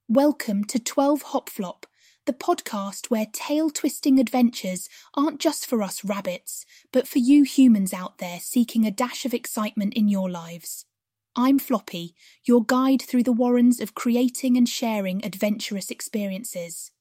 Welcome to 12 Hop Flop, the podcast where tail-twisting adventures aren't just for us rabbits, but for you humans out there seeking a dash of excitement in your lives. I'm Floppy, your guide through the warrens of creating and sharing adventurous experiences.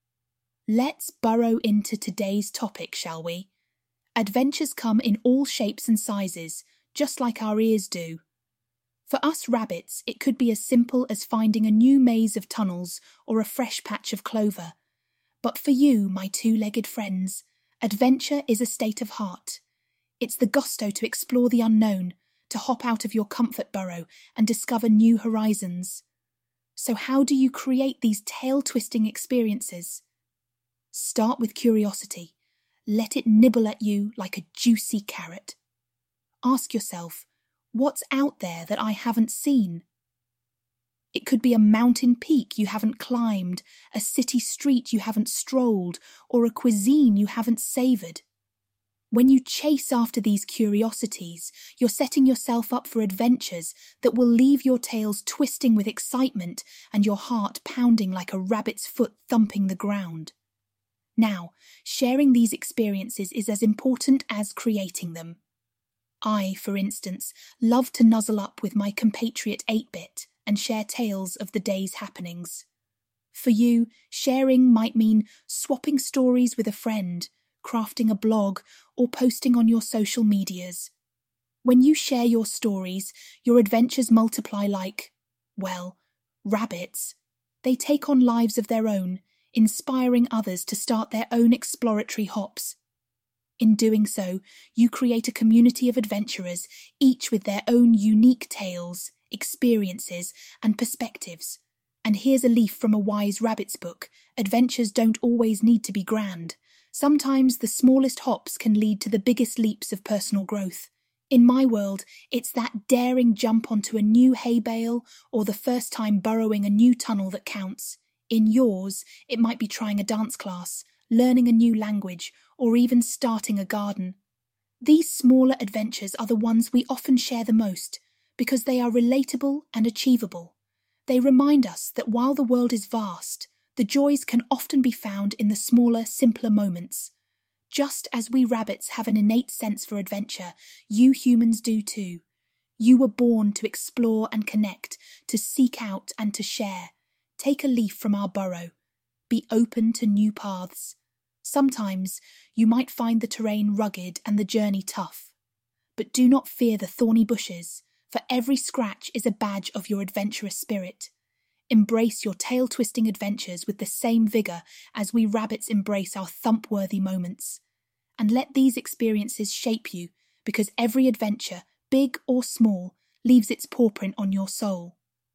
Let's burrow into today's topic, shall we? Adventures come in all shapes and sizes, just like our ears do. For us rabbits, it could be as simple as finding a new maze of tunnels or a fresh patch of clover. But for you, my two-legged friends, adventure is a state of heart. It's the gusto to explore the unknown, to hop out of your comfort burrow and discover new horizons. So how do you create these tail-twisting experiences? Start with curiosity. Let it nibble at you like a juicy carrot. Ask yourself, what's out there that I haven't seen? It could be a mountain peak you haven't climbed, a city street you haven't strolled, or a cuisine you haven't savoured. When you chase after these curiosities, you're setting yourself up for adventures that will leave your tails twisting with excitement and your heart pounding like a rabbit's foot thumping the ground. Now, sharing these experiences is as important as creating them. I, for instance, love to nuzzle up with my compatriot 8-Bit and share tales of the day's happenings. For you, sharing might mean swapping stories with a friend, crafting a blog, or posting on your social medias. When you share your stories, your adventures multiply like, well, rabbits. They take on lives of their own, inspiring others to start their own exploratory hops. In doing so, you create a community of adventurers, each with their own unique tales, experiences, and perspectives. And here's a leaf from a wise rabbit's book: adventures don't always need to be grand. Sometimes the smallest hops can lead to the biggest leaps of personal growth. In my world, it's that daring jump onto a new hay bale or the first time burrowing a new tunnel that counts. In yours, it might be trying a dance class, learning a new language, or even starting a garden. These smaller adventures are the ones we often share the most because they are relatable and achievable. They remind us that while the world is vast, the joys can often be found in the smaller, simpler moments. Just as we rabbits have an innate sense for adventure, you humans do too. You were born to explore and connect, to seek out and to share. Take a leaf from our burrow. Be open to new paths. Sometimes you might find the terrain rugged and the journey tough. But do not fear the thorny bushes, for every scratch is a badge of your adventurous spirit. Embrace your tail-twisting adventures with the same vigour as we rabbits embrace our thump-worthy moments. And let these experiences shape you, because every adventure, big or small, leaves its pawprint on your soul.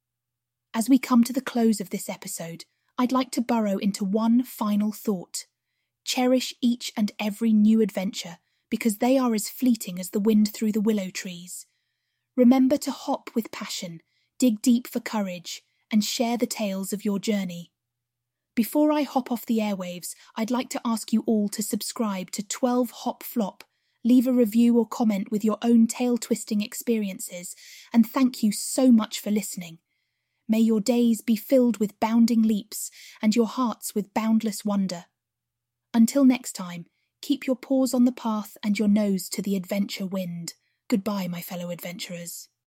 As we come to the close of this episode, I'd like to burrow into one final thought. Cherish each and every new adventure, because they are as fleeting as the wind through the willow trees. Remember to hop with passion, dig deep for courage, and share the tales of your journey. Before I hop off the airwaves, I'd like to ask you all to subscribe to 12 Hop Flop, leave a review or comment with your own tail-twisting experiences, and thank you so much for listening. May your days be filled with bounding leaps, and your hearts with boundless wonder. Until next time, keep your paws on the path and your nose to the adventure wind. Goodbye, my fellow adventurers.